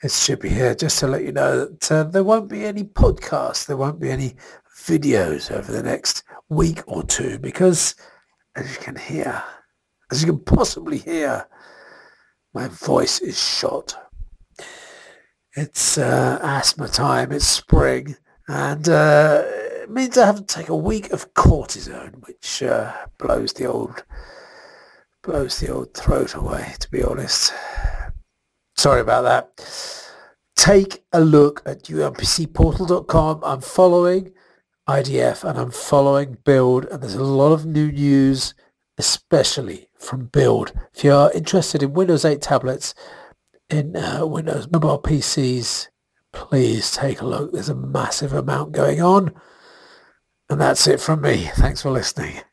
It's Chippy here, just to let you know that there won't be any podcasts, there won't be any videos over the next week or two because, as you can hear, as you can possibly hear, my voice is shot. It's asthma time, it's spring, and it means I have to take a week of cortisone, which blows the old throat away, to be honest. Sorry about that. Take a look at umpcportal.com. I'm following IDF and I'm following Build, and there's a lot of new news, especially from Build. If you are interested in Windows 8 tablets, in Windows mobile PCs, please take a look. There's a massive amount going on. And that's it from me. Thanks for listening.